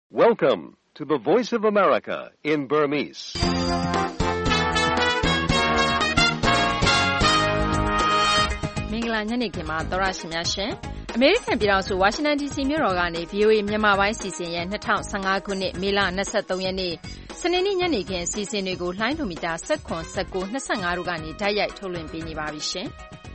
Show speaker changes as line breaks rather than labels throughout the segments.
Welcome to the Voice of America in Burmese.
။မင်္ဂလာညနေခင်းပါသောရရှင်များရှင်။အမေရိကန်ပြည်ထောင်စုဝါရှင်တန် DC မြို့တော်ကနေ VOA မြန်မာပိုင်းစီစဉ်ရဲ့2015ခုနှစ်မေလ23ရက်နေ့စနေနေ့ညနေခင်းစီစဉ်တွေကိုလှိုင်းဒိုမီတာ19 19 25တို့ကနေဓာတ်ရိုက်ထုတ်လွှင့်ပေးနေပါပြီရှင်။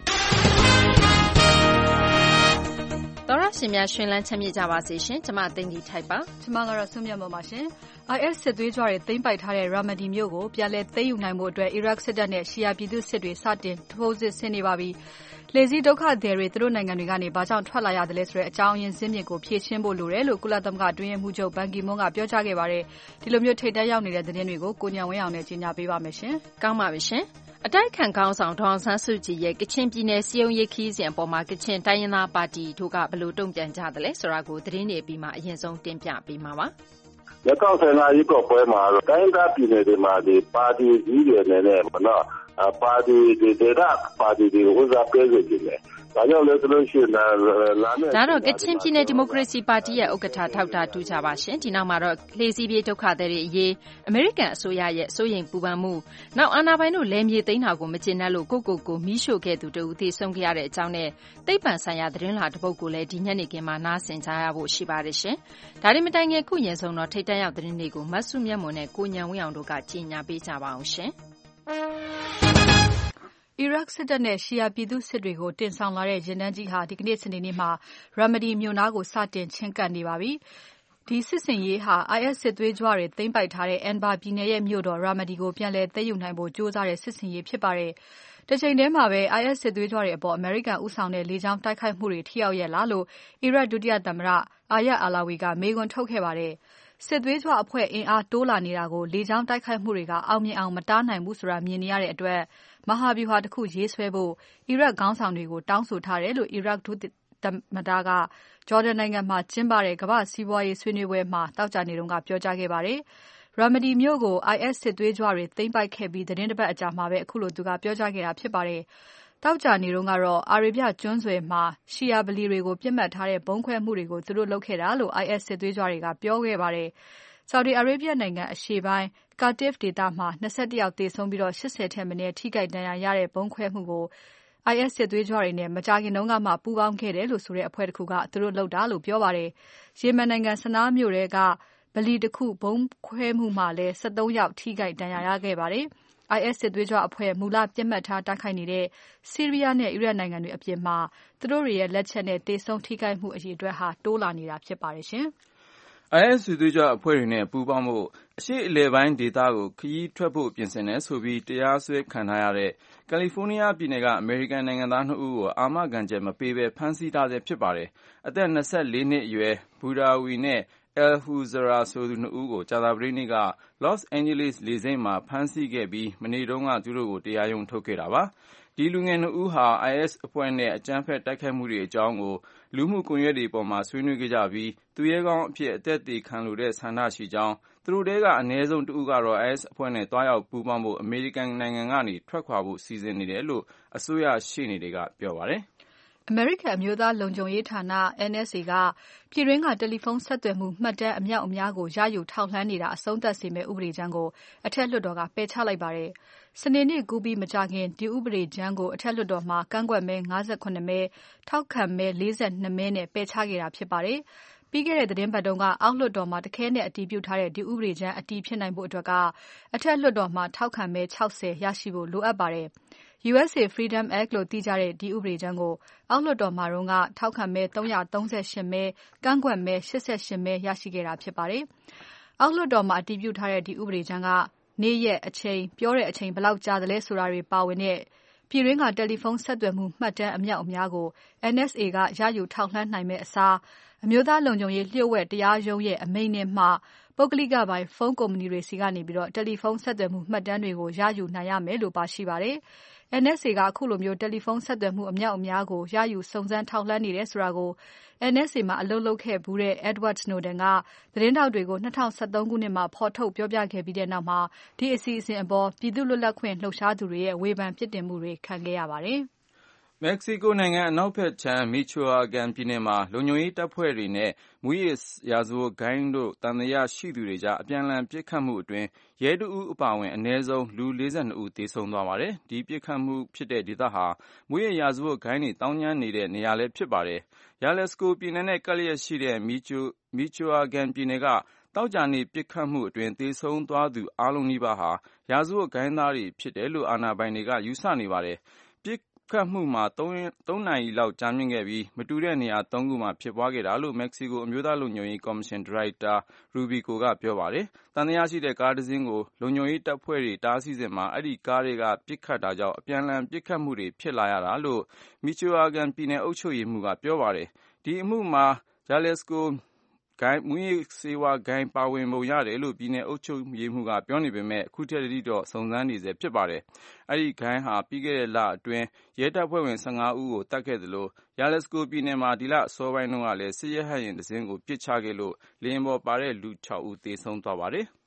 သောရရှင်များရှင်လန်းချမ်းမြေ့ကြပါစေရှင်။ကျွန်မသိန်းကြီးထိုက်ပါ
။ကျွန်မကတော့ဆွမြတ်မော်ပါရှင်။ IS စစ်သွေးကြွတွေသိမ်းပိုက်ထားတဲ့ Ramadi မြို့ကိုပြန်လည်သိမ်းယူနိုင်ဖို့အတွက် Iraq စစ်တပ်နဲ့ရှီယာပြည်သူစစ်တွေစတင်ထိုးစစ်ဆင်နေပါပြီ။လှေစီးဒုက္ခသည်တွေသူတို့နိုင်ငံတွေကနေဘာကြောင့်ထွက်လာရတယ်လဲဆိုတဲ့အကြောင်းရင်းဇင်းမြစ်ကိုဖြေရှင်းဖို့လိုတယ်လို့ကုလသမဂ္ဂအတွင်းရေးမှူးချုပ်ဘန်ကီမွန်းကပြောကြားခဲ့ပါတယ်။ဒီလိုမျိုးထိပ်တန်းရောက်နေတဲ့သတင်းတွေကိုကိုညံဝင်းအောင်နဲ့ကြီးညာပေးပါမယ်ရှင်
။ကောင်းပါပြီရှင်။အတိုက်ခံခေါင်းဆောင်ဒေါအောင်ဆန်းစုကြည်ရဲ့ကချင်ပြည်နယ်စီယုံရေးခီးစဉ်အပေါ်မှာကချင်တိုင်းရင်းသားပါတီတို့ကဘယ်လိုတုံ့ပြန်ကြသလဲဆိုတာကိုသတင်းတွေပြီးမှအရင်ဆုံးတင်ပြပေးမှာပါ
။လက်ကောက်ဆိုင်ရာကြီးပေါ်ပွဲမှာတော့တိုင်းဒေသပြည်နယ်တွေမှာဒီပါတီကြီးတွေနဲ့မနော်ပါတီဒေသပါတီတွေဥစားပေးကြတယ်။ဒါကြောင့်လည်းသူတို့ရှိလာမယ့်
ဒါတော့ကချင်ပြည်နယ်ဒီမိုကရေစီပါတီရဲ့ဥက္ကဋ္ဌထောက်တာတူကြပါရှင်ဒီနောက်မှာတော့လှေစီးပြေးဒုက္ခသည်တွေအရေးအမေရိကန်အစိုးရရဲ့စိုးရိမ်ပူပန်မှုနောက်အာဏာပိုင်တို့လယ်မြေသိမ်းတာကိုမကျေနပ်လို့ကိုမီးရှို့ခဲ့သူတူသေဆုံးခဲ့ရတဲ့အကြောင်းနဲ့သိပ္ပံဆိုင်ရာသတင်းလာတစ်ပုဒ်ကိုလည်းဒီညနေခင်းမှာနားဆင်ကြရဖို့ရှိပါတယ်ရှင်ဒါတွေမတိုင်ခင်ခုရင်ဆုံးတော့ထိတ်တန့်ရောက်သတင်းတွေကိုမတ်စုမြတ်မွန်နဲ့ကိုညံဝင်းအောင်တို့ကကြီးညာပေးကြပါအောင်ရှင်
Iraq စစ်တပ်နဲ့ရှီယာပြည်သူစစ်တွေကိုတင်ဆောင်လာတဲ့ရင်တန်းကြီးဟာဒီကနေ့စနေနေ့မှာ Ramadi မြို့နားကိုစတင်ချဉ်းကပ်နေပါပြီ။ဒီစစ်စင်ရေးဟာ IS စစ်သွေးကြွတွေသိမ်းပိုက်ထားတဲ့ Anbar ပြည်နယ်ရဲ့မြို့တော် Ramadi ကိုပြန်လည်သိမ်းယူနိုင်ဖို့ကြိုးစားတဲ့စစ်စင်ရေးဖြစ်ပါတယ်။တစ်ချိန်တည်းမှာပဲ IS စစ်သွေးကြွတွေအပေါ်အမေရိကန်ဦးဆောင်တဲ့လေကြောင်းတိုက်ခိုက်မှုတွေထိရောက်ရဲ့လားလို့ Iraq ဒုတိယသမ္မတ Ayad Allawi ကမေးခွန်းထုတ်ခဲ့ပါတယ်။စစ်သွေးကြွအဖွဲ့အင်အားတိုးလာနေတာကိုလေကြောင်းတိုက်ခိုက်မှုတွေကအောင်မြင်အောင်မတားနိုင်ဘူးဆိုတာမြင်နေရတဲ့အတွက်မဟာဗျူဟာတစ်ခုရေးဆွဲဖို့ Iraq ခေါင်းဆောင်တွေကိုတောင်းဆိုထားတယ်လို့ Iraq ဒုသမ္မတက Jordan နိုင်ငံမှာကျင်းပတဲ့ကမ္ဘာ့စီးပွားရေးဆွေးနွေးပွဲမှာသောကြာနေ့ကပြောကြားခဲ့ပါတယ်။ Ramadi မြို့ကို IS စစ်သွေးကြွတွေသိမ်းပိုက်ခဲ့ပြီးသတင်းတစ်ပတ်အကြာမှာပဲအခုလိုသူကပြောကြားခဲ့တာဖြစ်ပါတယ်။သောကြာနေ့ကတော့အာရေဗျကျွန်းဆွယ်မှာရှီယာဗလီတွေကိုပြစ်မှတ်ထားတဲ့ဘုံခွဲမှုတွေကိုသူတို့လုပ်ခဲ့တာလို့ IS စစ်သွေးကြွတွေကပြောခဲ့ပါတယ်။ Saudi Arabia နိုင်ငံအရှေ့ပိုင်း Qatif ဒေသမှာ21ယောက်သေဆုံးပြီး80ထက်မနည်းထိခိုက်ဒဏ်ရာရတဲ့ဗုံးခွဲမှုကို IS စစ်သွေးကြွတွေနဲ့မကြာခင်တုန်းကမှပူးပေါင်းခဲ့တယ်လို့ဆိုတဲ့အဖွဲ့တစ်ခုကသူတို့လုပ်တာလို့ပြောပါတယ်။ Yemen နိုင်ငံ Sana'a မြို့ထဲကဗလီတစ်ခုဗုံးခွဲမှုမှာလည်း73ယောက်ထိခိုက်ဒဏ်ရာရခဲ့ပါတယ်။ IS စစ်သွေးကြွအဖွဲ့မူလပြစ်မှတ်ထားတိုက်ခိုက်နေတဲ့ဆီးရီးယားနဲ့အီရတ်နိုင်ငံတွေအပြင်မှာသူတို့တွေရဲ့လက်ချက်နဲ့သေဆုံးထိခိုက်မှုအရေအတွက်ဟာတိုးလာနေတာဖြစ်ပါတယ်ရှင်
။ IS စစ်သွေးကြွအဖွဲ့တွေနဲ့ပူးပေါင်းဖို့အရှေ့အလယ်ပိုင်းဒေသကိုခရီးထွက်ဖို့ပြင်ဆင်တယ်ဆိုပြီးတရားစွဲခံထားရတဲ့ကယ်လီဖိုးနီးယားပြည်နယ်ကအမေရိကန်နိုင်ငံသား2ဦးကိုအာမခံချက်မပေးဘဲဖမ်းဆီးထားဆဲဖြစ်ပါတယ်။အသက်24နှစ်အရွယ် Badawi နဲ့ Al-Huzra ဆိုသူ2ဦးကိုကြာသပတေးနေ့က Los Angeles လေဆိပ်မှာဖမ်းဆီးခဲ့ပြီးမနေ့တုန်းကသူတို့ကိုတရားရုံးထုတ်ခဲ့တာပါ။ဒီလူငယ်2ဦးဟာ IS အဖွဲ့နဲ့အကြမ်းဖက်တိုက်ခိုက်မှုတွေအကြောင်းကိုလူမှုကွန်ရက်တွေပေါ်မှာဆွေးနွေးခဲ့ကြပြီးသူရဲကောင်းအဖြစ်အသက်သေခံလိုတဲ့ဆန္ဒရှိကြောင်းသူတို့ထဲကအနည်းဆုံး1ဦးကတော့ IS အဖွဲ့နဲ့တွားရောက်ပူးပေါင်းဖို့အမေရိကန်နိုင်ငံကနေထွက်ခွာဖို့စီစဉ်နေတယ်လို့အစိုးရရှေ့နေတွေကပြောပါတယ်
။အမေရိကန်အမျိုးသားလုံခြုံရေးဌာန NSA ကပြည်တွင်းကတယ်လီဖုန်းဆက်သွယ်မှုမှတ်တမ်းအမြောက်အများကိုရယူထောက်လှမ်းနေတာအဆုံးသတ်စေမယ့်ဥပဒေကြမ်းကိုအထက်လွှတ်တော်ကပယ်ချလိုက်ပါတယ်။စနေနေ့ကူးပြီးမကြာခင်ဒီဥပဒေကြမ်းကိုအထက်လွှတ်တော်မှာကန့်ကွက်မဲ58မဲထောက်ခံမဲ42မဲနဲ့ပယ်ချခဲ့တာဖြစ်ပါတယ်။ပြီးခဲ့တဲ့သတင်းပတ်တုန်းကအောက်လွှတ်တော်မှာတခဲနဲ့အတည်ပြုထားတဲ့ဒီဥပဒေကြမ်းအတည်ဖြစ်နိုင်ဖို့အတွက်ကအထက်လွှတ်တော်မှာထောက်ခံမဲ60ရရှိဖို့လိုအပ်ပါတယ်။ USA Freedom Act လို့သိကြတဲ့ဒီဥပဒေကြမ်းကိုအောက်လွှတ်တော်မှာတော့ထောက်ခံမဲ338မဲကန့်ကွက်မဲ88မဲရရှိခဲ့တာဖြစ်ပါတယ်။အောက်လွှတ်တော်မှာအတည်ပြုထားတဲ့ဒီဥပဒေကြမ်းကနေ့ရက်အချိန်ပြောတဲ့အချိန်ဘယ်လောက်ကြာသလဲဆိုတာတွေပါဝင်တဲ့ပြည်တွင်းကတယ်လီဖုန်းဆက်သွယ်မှုမှတ်တမ်းအမြောက်အများကို NSA ကရယူထောက်လှမ်းနိုင်မယ့်အစားအမျိုးသားလုံခြုံရေးလျှို့ဝှက်တရားရုံးရဲ့အမိန့်နဲ့မှပုဂ္ဂလိကပိုင်းဖုန်းကုမ္ပဏီတွေဆီကနေတယ်လီဖုန်းဆက်သွယ်မှုမှတ်တမ်းတွေကိုရယူနိုင်ရမယ်လို့ပါရှိပါတယ်။ NSA ကအခုလိုမျိုးတယ်လီဖုန်းဆက်သွယ်မှုအမြောက်အများကိုရယူစုံစမ်းထောက်လှမ်းနေတယ်ဆိုတာကို NSA မှာအလုပ်လုပ်ခဲ့ဘူးတဲ့ Edward Snowden ကသတင်းထောက်တွေကို2013ခုနှစ်မှာဖော်ထုတ်ပြောပြခဲ့ပြီးတဲ့နောက်မှာဒီအစီအစဉ်အပေါ်ပြည်သူ့လွတ်လပ်ခွင့်လှုပ်ရှားသူတွေရဲ့ဝေဖန်ပြစ်တင်မှုတွေခံခဲ့ရပါတယ်။
မက္ကဆီကိုနိုင်ငံအနောက်ဘက်ခြမ်း မီချိုအာဂန်ပြည်နယ်မှာလုံခြုံရေးတပ်ဖွဲ့တွေနဲ့မူးယစ်ရာဇဝတ်ဂိုဏ်းတို့သံသယရှိသူတွေကြားအပြန်အလှန်ပစ်ခတ်မှုအတွင်းရဲတဦးအပါအဝင်အနည်းဆုံးလူ42ဦးသေဆုံးသွားပါတယ်။ဒီပစ်ခတ်မှုဖြစ်တဲ့ဒေသဟာမူးယစ်ရာဇဝတ်ဂိုဏ်းတွေသောင်းကျန်းနေတဲ့နေရာလည်းဖြစ်ပါတယ်။ ယာလက်စကိုပြည်နယ်နဲ့ကပ်လျက်ရှိတဲ့မီချိုအာဂန်ပြည်နယ်ကသောကြာနေ့ပစ်ခတ်မှုအတွင်းသေဆုံးသွားသူအားလုံးနီးပါးဟာရာဇဝတ်ဂိုဏ်းသားတွေဖြစ်တယ်လို့အာဏာပိုင်တွေကယူဆနေပါတယ်။ပစ်ခတ်မှုမှာ3နာရီလောက်ကြာမြင့်ခဲ့ပြီးမတူတဲ့နေရာ3ခုမှာဖြစ်ပွားခဲ့တာလို့မက္ကဆီကိုအမျိုးသားလုံခြုံရေးကော်မရှင်ဒါရိုက်တာရူဘီကိုကပြောပါတယ်။သံသယရှိတဲ့ကားတစ်စင်းကိုလုံခြုံရေးတပ်ဖွဲ့တွေတားဆီးစဉ်မှာအဲဒီကားတွေကပစ်ခတ်တာကြောင့်အပြန်အလှန်ပစ်ခတ်မှုတွေဖြစ်လာရတာလို့မီချိုအာဂန်ပြည်နယ်အုပ်ချုပ်ရေးမှူးကပြောပါတယ်။ဒီအမှုမှာယာလက်စကိုမူးယစ်ဆေးဝါးဂိုဏ်းပါဝင်ပုံရတယ်လို့ပြည်နယ်အုပ်ချုပ်ရေးမှူးကပြောနေပေမဲ့အခုထက်ထိတော့စုံစမ်းနေဆဲဖြစ်ပါတယ်။အဲဒီဂိုဏ်းဟာပြီးခဲ့တဲ့လအတွင်းရဲတပ်ဖွဲ့ဝင်15ဦးကိုတတ်ခဲ့သလိုယာလက်စကိုပြည်နယ်မှာဒီလအစောပိုင်းတုန်းကလည်းစစ်ရဟတ်ယာဉ်တစ်စင်းကိုပစ်ချခဲ့လို့လေယာဉ်ပေါ်ပါတဲ့လူ6ဦးသေဆုံးသွားပါတယ်။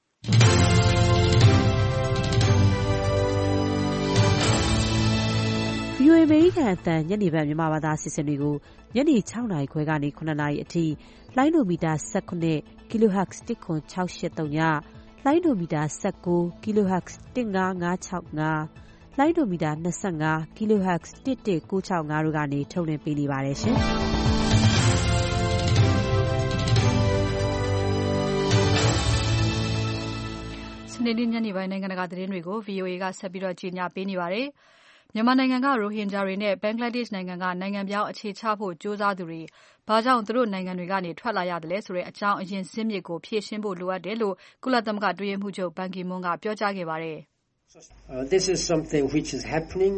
VOA အမေရိကန်အသံညနေဘက်မြန်မာဘာသာအစီအစဉ်တွေကိုညနေ6နာရီခွဲကနေ9နာရီအထိလိုင်းဒိုမီတာ19 kHz 10683ညလိုင်းဒိုမီတာ19 kHz 15565လိုင်းဒိုမီတာ25 kHz 11965တို့ကနေထုတ်လွှင့်ပေးနေပါတယ်ရှင်
။စနေနေ့ညနေပိုင်းနိုင်ငံတကာသတင်းတွေကို VOA ကဆက်ပြီးကြီးညာပေးနေပါတယ်။မြန်မာနိုင်ငံကရိုဟင်ဂျာတွေနဲ့ဘင်္ဂလားဒေ့ရှ်နိုင်ငံကနိုင်ငံပြောင်းအခြေချဖို့ကြိုးစားသူတွေဘာကြောင့်သူတို့နိုင်ငံတွေကနေထွက်လာရသလဲဆိုတဲ့အကြောင်းအရင်းဇစ်မြစ်ကိုဖြေရှင်းဖို့လိုအပ်တယ်လို့ကုလသမဂ္ဂအတွင်းရေးမှူးချုပ်ဘန်ကီမွန်းကပြောကြားခဲ့ပါတယ်။
This is something which is happening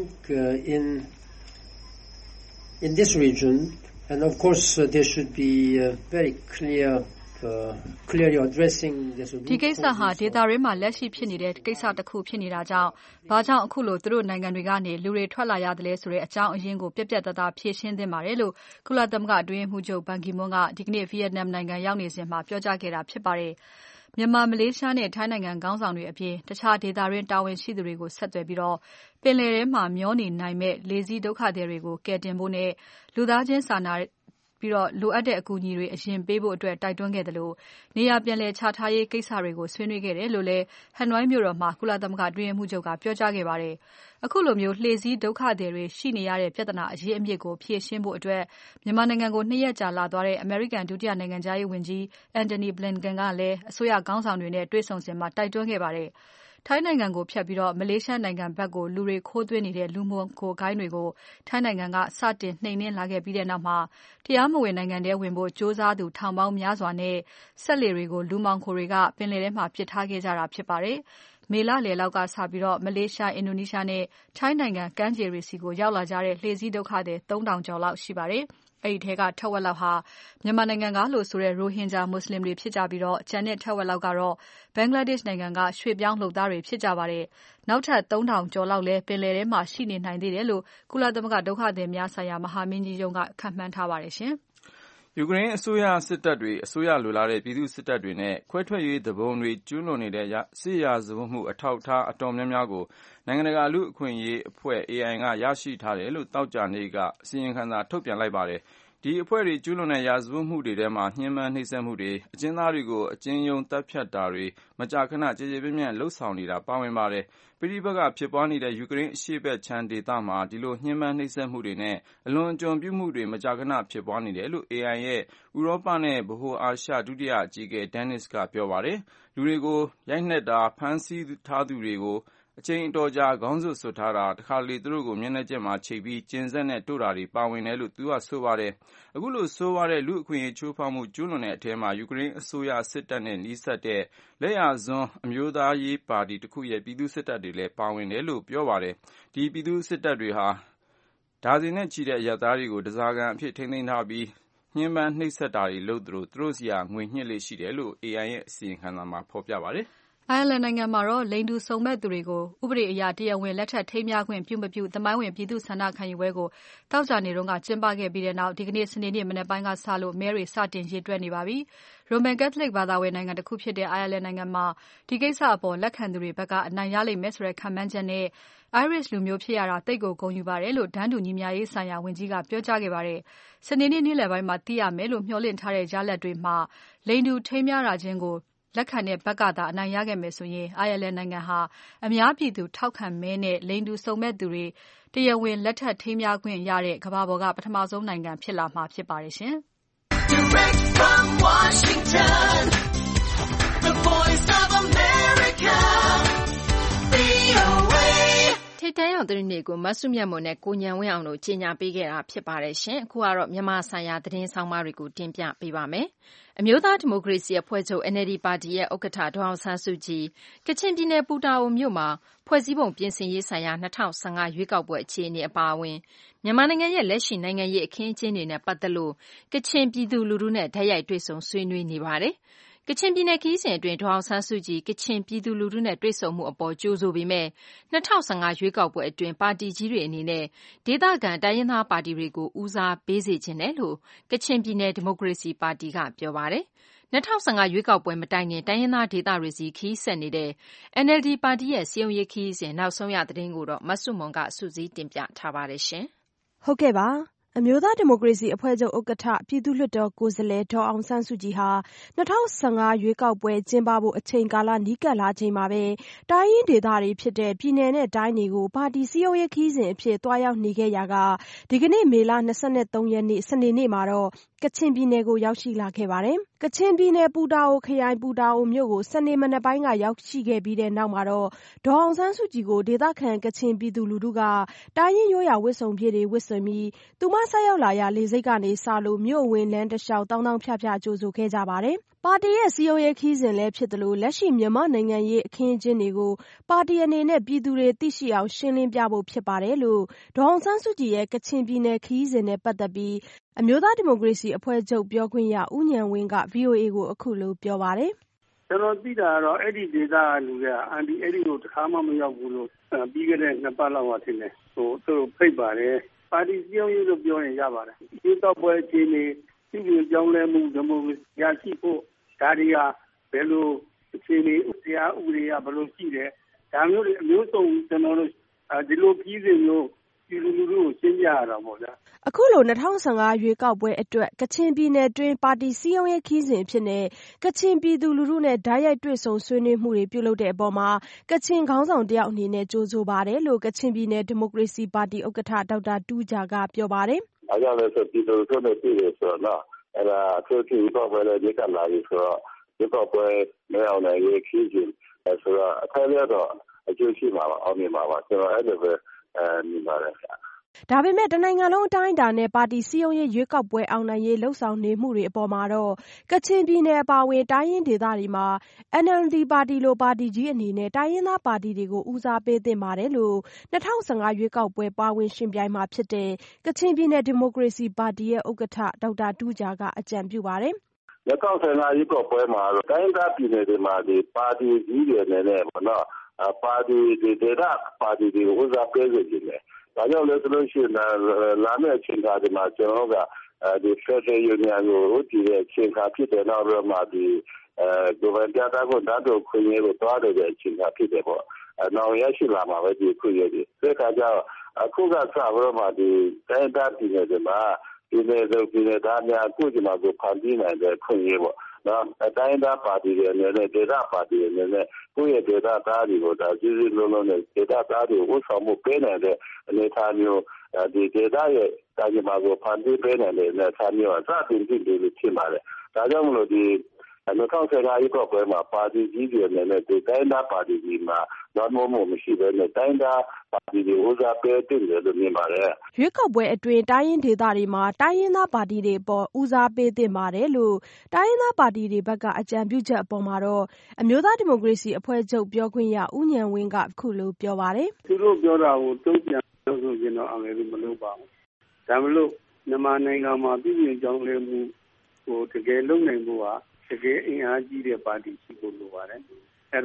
in this region and of course there should be very clearly addressing this
ဒီကိစ္စဟာဒေတာရင်းမှာလက်ရှိဖြစ်နေတဲ့ကိစ္စတစ်ခုဖြစ်နေတာကြောင့်ဘာကြောင့်အခုလိုသူတို့နိုင်ငံတွေကနေလူတွေထွက်လာရတယ်လဲဆိုတဲ့အကြောင်းအရင်းကိုပြတ်ပြတ်သားသားဖြေရှင်းသင့်ပါတယ်လို့ကုလသမဂ္ဂအတွင်းရေးမှူးချုပ်ဘန်ကီမွန်းကဒီကနေ့ဗီယက်နမ်နိုင်ငံရောက်နေစဉ်မှာပြောကြားခဲ့တာဖြစ်ပါတယ်။မြန်မာမလေးရှားနဲ့ထိုင်းနိုင်ငံခေါင်းဆောင်တွေအပြင်တခြားဒေသတွင်းတာဝန်ရှိသူတွေကိုဆက်သွယ်ပြီးပင်လယ်ထဲမှာမျောနေနိုင်မဲ့လေစီးဒုက္ခသည်တွေကိုကယ်တင်ဖို့နဲ့လူသားချင်းစာနာပြီးလိုအပ်တဲ့အကူအညီတွေအရင်ပေးဖို့အတွက်တိုက်တွန်းခဲ့တယ်လို့နေရာပြန်လည်ချထားရေးကိစ္စတွေကိုဆွေးနွေးခဲ့တယ်လို့လည်းဟနွိုင်းမြို့တော်မှာကုလသမဂ္ဂအတွင်းရေးမှူးချုပ်ကပြောကြားခဲ့ပါတယ်။အခုလိုမျိုးလှေစီးဒုက္ခသည်တွေရှိနေရတဲ့ပြဿနာအရေးအမြစ်ကိုဖြေရှင်းဖို့အတွက်မြန်မာနိုင်ငံကို2ရက်ကြာလာသွားတဲ့အမေရိကန်ဒုတိယနိုင်ငံခြားရေးဝန်ကြီး Antony Blinken ကလည်းအစိုးရခေါင်းဆောင်တွေနဲ့တွေ့ဆုံစဉ်မှာတိုက်တွန်းခဲ့ပါတယ်။ထိုင်းနိုင်ငံကိုဖြတ်ပြီးမလေးရှားနိုင်ငံဘက်ကိုလူတွေခိုးသွင်းနေတဲ့လူမှောင်ခိုဂိုဏ်းတွေကိုထိုင်းနိုင်ငံကစတင်နှိမ်နင်းလာခဲ့ပြီးတဲ့နောက်မှာတရားမဝင်နိုင်ငံထဲဝင်ဖို့ကြိုးစားသူထောင်ပေါင်းများစွာနဲ့စက်လှေတွေကိုလူမှောင်ခိုတွေကပင်လယ်ထဲမှာပစ်ထားခဲ့ကြတာဖြစ်ပါတယ်။မေလလယ်လောက်ကစပြီးမလေးရှားအင်ဒိုနီးရှားနဲ့ထိုင်းနိုင်ငံကမ်းခြေတွေစီကိုရောက်လာကြတဲ့လှေစီးဒုက္ခသည်3000ကျော်လောက်ရှိပါတယ်။အဲဒီထဲကထက်ဝက်လောက်ဟာမြန်မာနိုင်ငံကလို့ဆိုတဲ့ရိုဟင်ဂျာမွတ်ဆလင်တွေဖြစ်ကြပြီးကျန်တဲ့ထက်ဝက်လောက်ကတော့ဘင်္ဂလားဒေ့ရှ်နိုင်ငံကရွှေ့ပြောင်းလုပ်သားတွေဖြစ်ကြပါတယ်။နောက်ထပ်3000ကျော်လောက်လည်းပင်လယ်ထဲမှာရှိနေနိုင်သေးတယ်လို့ကုလသမဂ္ဂဒုက္ခသည်များဆိုင်ရာမဟာမင်းကြီးရုံးကခန့်မှန်းထားပါတယ်ရှင်
။ယူကရိန်းအစိုးရစစ်တပ်တွေအစိုးရလိုလားတဲ့ပြည်သူစစ်တပ်တွေနဲ့ခွဲထွက်ရေးသူပုန်တွေကျူးလွန်နေတဲ့စစ်ရာဇဝတ်မှုအထောက်အထားအတော်များများကိုနိုင်ငံတကာလူ့အခွင့်အရေးအဖွဲ့ AI ကရရှိထားတယ်လို့သောကြာနေ့ကအစီရင်ခံစာထုတ်ပြန်လိုက်ပါတယ်။ဒီအဖွဲ့တွေကျူးလွန်တဲ့ရာဇဝတ်မှုတွေထဲမှာညှဉ်းပန်းနှိပ်စက်မှုတွေအကျဉ်းသားတွေကိုအကျဉ်းရုံးတပ်ဖြတ်တာတွေမကြာခဏကြေကြေပြန့်ပြန့်လှုပ်ဆောင်နေတာပါဝင်ပါတယ်။ပဋိပက္ခဖြစ်ပွားနေတဲ့ယူကရိန်းအရှေ့ဘက်ခြမ်းဒေသမှာဒီလိုညှဉ်းပန်းနှိပ်စက်မှုတွေနဲ့အလွန်အကျွံပြုမှုတွေမကြာခဏဖြစ်ပွားနေတယ်လို့ AI ရဲ့ဥရောပနဲ့ဗဟိုအာရှဒုတိယအကြီးအကဲ Dennis ကပြောပါတယ်။လူတွေကိုရိုက်နှက်တာဖမ်းဆီးထားသူတွေကိုအချိန်အတော်ကြာခေါင်းစွပ်စွပ်ထားတာတခါလေသူတို့ကိုမျက်နှာကျက်မှာချိတ်ပြီးကျဉ်စက်နဲ့တို့တာတွေပါဝင်တယ်လို့သူကဆိုပါတယ်။အခုလိုဆိုးဝါးတဲ့လူ့အခွင့်အရေးချိုးဖောက်မှုကျူးလွန်တဲ့အထဲမှာယူကရိန်းအစိုးရစစ်တပ်နဲ့နှီးစပ်တဲ့လက်ယာစွန်းအမျိုးသားရေးပါတီတစ်ခုရဲ့ပြည်သူ့စစ်တပ်တွေလည်းပါဝင်တယ်လို့ပြောပါတယ်။ဒီပြည်သူ့စစ်တပ်တွေဟာဒါဇင်နဲ့ချီတဲ့အရပ်သားတွေကိုဓားစာခံအဖြစ်ထိန်းသိမ်းထားပြီးညှဉ်းပန်းနှိပ်စက်တာတွေလုပ်သလိုသူတို့စီကငွေညှစ်လေ့ရှိတယ်လို့ AI ရဲ့အစီရင်ခံစာမှာဖော်ပြပါတယ်။
အိုင်ယာလန်နိုင်ငံမှာတော့လိင်တူစုံမက်သူတွေကိုဥပဒေအရတရားဝင်လက်ထပ်ထိမ်းမြားခွင့်ပြုမပြုသမိုင်းဝင်ပြည်သူ့ဆန္ဒခံယူပွဲကိုသောကြာနေ့ကကျင်းပခဲ့ပြီးနောက်ဒီကနေ့စနေနေ့မနက်ပိုင်းကစလို့မဲတွေစတင်ရေတွက်နေပါပြီ။ Roman Catholic ဘာသာဝင်နိုင်ငံတစ်ခုဖြစ်တဲ့အိုင်ယာလန်နိုင်ငံမှာဒီကိစ္စအပေါ်လက်ခံသူတွေဘက်ကအနိုင်ရလိမ့်မယ်ဆိုတဲ့ခန့်မှန်းချက်နဲ့ Irish လူမျိုးဖြစ်ရတာသိပ်ကိုဂုဏ်ယူပါတယ်လို့တန်းတူညီမျှရေးဆိုင်ရာဝန်ကြီးကပြောကြားခဲ့ပါတယ်။စနေနေ့နေ့လယ်ပိုင်းမှာသိရမယ်လို့မျှော်လင့်ထားတဲ့ရလဒ်တွေမှာလိင်တူထိမ်းမြားတာချင်းကိုလက်ခံတဲ့ဘက်ကသာအနိုင်ရခဲ့မယ်ဆိုရင်အိုင်ယာလန်နိုင်ငံဟာအများပြည်သူထောက်ခံမဲနဲ့လိင်တူစုံမက်သူတွေတရားဝင်လက်ထပ်ထိမ်းမြားခွင့်ရတဲ့ကမ္ဘာပေါ်ကပထမဆုံးနိုင်ငံဖြစ်လာမှာဖြစ်ပါတယ်ရှင်။
Direct from Washington, the voice of America, VOA ထိပ်တန်းရောက်သတင်းတွေကိုမဆုမြတ်မွန်နဲ့ကိုဉာဏ်ဝင်းအောင်တို့ကြီးညာပေးခဲ့တာဖြစ်ပါတယ်ရှင်။အခုကတော့မြန်မာဆိုင်ရာသတင်းဆောင်မတွေကိုတင်ပြပေးပါမယ်။အမျိုးသားဒီမိုကရေစီအဖွဲ့ချုပ် NLD ပါတီရဲ့ဥက္ကဋ္ဌဒေါ်အောင်ဆန်းစုကြည်ကချင်ပြည်နယ်ပူတာအိုမြို့မှာဖွဲ့စည်းပုံပြင်ဆင်ရေးဆိုင်ရာ2015ရွေးကောက်ပွဲအခြေအနေအပါအဝင်မြန်မာနိုင်ငံရဲ့လက်ရှိနိုင်ငံရေးအခင်းအကျင်းတွေနဲ့ပတ်သက်လို့ကချင်ပြည်သူလူထုနဲ့ဓာတ်ရိုက်တွေ့ဆုံဆွေးနွေးနေပါတယ်။ကချင်ပြည်နယ်ခရီးစဉ်အတွင်းဒေါ်အောင်ဆန်းစုကြည်ကချင်ပြည်သူလူထုနဲ့တွေ့ဆုံမှုအပေါ်ကြိုဆိုပေမဲ့2015ရွေးကောက်ပွဲအတွင်းပါတီကြီးတွေအနေနဲ့ဒေသခံတိုင်းရင်းသားပါတီတွေကိုဦးစားပေးစေချင်တယ်လို့ကချင်ပြည်နယ်ဒီမိုကရေစီပါတီကပြောပါတယ်။2015ရွေးကောက်ပွဲမတိုင်ခင်တိုင်းရင်းသားဒေသတွေစီခရီးဆက်နေတဲ့ NLD ပါတီရဲ့စည်းရုံးရေးခရီးစဉ်နောက်ဆုံးရသတင်းကိုတော့မဆုမွန်ကစုစည်းတင်ပြထားပါတယ်ရှင်
။ဟုတ်ကဲ့ပါအမျိုးသားဒီမိုကရေစီအဖွဲ့ချုပ်ဥက္ကဋ္ဌပြည်သူ့လွှတ်တော်ကိုယ်စားလှယ်ဒေါ်အောင်ဆန်းစုကြည်ဟာ2015ရွေးကောက်ပွဲကျင်းပဖို့အချိန်ကာလနီးကပ်လာချိန်မှာပဲတိုင်းရင်းဒေသတွေဖြစ်တဲ့ပြည်နယ်နဲ့တိုင်းတွေကိုပါတီစည်းရုံးရေးခရီးစဉ်အဖြစ်သွားရောက်နေခဲ့ရာကဒီကနေ့မေလ23ရက်နေ့စနေနေ့မှာတော့ကချင်ပြည်နယ်ကိုရောက်ရှိလာခဲ့ပါတယ်။ကချင်ပြည်နယ်ပူတာအိုခရိုင်ပူတာအိုမြို့ကိုစနေမနက်ပိုင်းကရောက်ရှိခဲ့ပြီးတဲ့နောက်မှာတော့ဒေါ်အောင်ဆန်းစုကြည်ကိုဒေသခံကချင်ပြည်သူလူထုကတိုင်းရင်းရိုးရာဝတ်စုံပြည့်တွေဝတ်ဆင်ပြီးသူမဆက်ရောက်လာရာလေဆိပ်ကနေစလို့မြို့ဝင်လမ်းတစ်လျှောက်တောင်းတောင်းဖြဖြကြိုဆိုခဲ့ကြပါတယ်။ပါတီရဲ့စည်းရုံးရေးခရီးစဉ်လည်းဖြစ်သလိုလက်ရှိမြန်မာနိုင်ငံရေးအခင်းအကျင်းတွေကိုပါတီအနေနဲ့ပြည်သူတွေသိရှိအောင်ရှင်းလင်းပြဖို့ဖြစ်ပါတယ်လို့ဒေါ်အောင်ဆန်းစုကြည်ရဲ့ကချင်ပြည်နယ်ခရီးစဉ်နဲ့ပတ်သက်ပြီးအမျိုးသားဒီမိုကရေစီအဖွဲ့ချုပ်ပြောခွင့်ရဦးဉာဏ်ဝင်းက VOA ကိုအခုလိုပြောပါတယ်
။ကျွန်တော်သိတာကတော့အဲ့ဒီဒေသကလူတွေအန်ဒီအဲ့ဒီကိုတစ်ခါမှမရောက်ဘူးလို့ပြီးခဲ့တဲ့2ပတ်လောက်ကထင်တယ်။သူတို့ဖိတ်ပါတယ်။ပါတီစည်းရုံးရေးလို့ပြောရင်ရပါတယ်။ဒီတော့ပွဲအခြေအနေပြည်သူကြောင်းလဲမှုဒီမိုကရေစီရရှိဖို့ဒါတွေကဘယ်လိုအခြေအနေတရားဥပဒေကဘယ်လိုရှိတယ်ဒါမျိုးတွေအမျိုးစုံကျွန်တော်တို့ဒီလိုကြီးစဉ်မျိုးပြည်သူလူထုကိုရှင်းပြရတာပေါ့ဗျာ
အခုလို2015ရွေးကောက်ပွဲအတွက်ကချင်ပြည်နယ်တွင်းပါတီစည်းရုံးရေးခီးစဉ်ဖြစ်နေကချင်ပြည်သူလူထုနဲ့ဓာတ်ရိုက်တွေ့ဆုံဆွေးနွေးမှုတွေပြုလုပ်တဲ့အပေါ်မှာကချင်ခေါင်းဆောင်တယောက်အနေနဲ့ကြိုဆိုပါတယ်လို့ကချင်ပြည်နယ်ဒီမိုကရေစီပါတီဥက္ကဋ္ဌဒေါက်တာတူးဂျာကပြောပါတယ်
။အားကြောင့်လည်းပြည်သူလူထုနဲ့ပြည်တယ်ဆိုတော့အဲ့ဒါသူတို့ဒီပေါ်ပဲလေကလာပြီဆိုတော့ဒီပေါ်ပဲမအောင်နိုင်ရေးခီးစဉ်ဆိုတော့အထက်ရတော့အကျိုးရှိမှာပါအောင်မြင်မှာပါကျွန်တော်အဲ့လိုပဲမြင်ပါတယ်ဗျာ
ဒါပေမဲ့တနိုင်ငံလုံးအတိုင်းအတာနဲ့ပါတီစည်းရုံးရေးရွေးကောက်ပွဲအောင်နိုင်ရေးလှုပ်ဆောင်နေမှုတွေအပေါ်မှာတော့ကချင်ပြည်နယ်အပါအဝင်တိုင်းရင်းဒေသတွေမှာ NLD ပါတီလိုပါတီကြီးအနေနဲ့တိုင်းရင်းသားပါတီတွေကိုဦးစားပေးသင့်ပါတယ်လို့2015ရွေးကောက်ပွဲပါဝင်ရှင်ပြိုင်မှာဖြစ်တဲ့ကချင်ပြည်နယ်ဒီမိုကရေစီပါတီရဲ့ဥက္ကဋ္ဌဒေါက်တာတူးဂျာကအကြံပြုပါတယ်
2015ရွေးကောက်ပွဲမှာတိုင်းဒေသပြည်နယ်တွေမှာဒီပါတီကြီးတွေအနေနဲ့ပေါ့နော်ပါတီဒေသပါတီတွေကိုဦးစားပေးစေချင်တယ်ဒါကြောင့်လည်းဆိုလို့ရှိရင်လာမယ့်အချိန်ခါဒီမှာကျွန်တော်ကဒီ Federal Union ကိုဒီအချိန်ခါဖြစ်တဲ့နောက်တော့မှဒီဂိုဗန်ပြတာကိုဓာတ်တို့ခွင့်ရလို့တွားတဲ့အချိန်ခါဖြစ်တယ်ပေါ့နောက်ရရှိလာမှာပဲဒီခွင့်ရဒီဒါကကြောင့်အခုကစပြီးမှဒီတိုင်းဒေသပြည်နယ်တွေမှာဒီနေ့သားများအခုဒီမှာကိုဖန်တီးနိုင်တဲ့ခွင့်ရပေါ့နော်အတိုင်းသားပါတီတွေအနေနဲ့ဒေသပါတီတွေအနေနဲ့ကိုယ့်ရဲ့ဒေသသားတွေကိုဒါစည်းစည်းလုံးလုံးနဲ့ဒေသသားတွေကိုဥဆောင်မှုပေးနိုင်တဲ့အနေအထားမျိုးဒီဒေသရဲ့တာကြီးမှာကိုဖန်တီးပေးနိုင်တဲ့အနေအထားမျိုးအစတင်ဖြစ်ပြီးဖြစ်ပါတယ်ဒါကြောင့်မလို့ဒီ2015ရွေးကောက်ပွဲမှာပါတီကြီးတွေအနေနဲ့ဒီတိုင်းသားပါတီကြီးမှာတော့မရှိဘဲနဲ့တိုင်းသားပါတီတွေဦးစားပေးတင်တယ်လို့မြင်ပါတယ်
ရွေးကောက်ပွဲအတွင်းတိုင်းရင်းဒေသတွေမှာတိုင်းရင်းသားပါတီတွေပေါ်ဦးစားပေးတင်ပါတယ်လို့တိုင်းရင်းသားပါတီတွေဘက်ကအကြံပြုချက်အပေါ်မှာတော့အမျိုးသားဒီမိုကရေစီအဖွဲ့ချုပ်ပြောခွင့်ရဦးဉာဏ်ဝင်းကအခုလိုပြောပါတယ်
သူတို့ပြောတာကိုတုံ့ပြန်လို့ဆိုရင်တော့အမယ်လို့မလုပ်ပါဘူးဒါမလို့မြန်မာနိုင်ငံမှာပြည်ပြင်ကြောင်းလဲမှုဟိုတကယ်လုံနိုင်ဖို့ဟာတကယ်အင်အားကြီးတဲ့ပါတီရှိဖို့လိုပါတယ်အဲ့တော့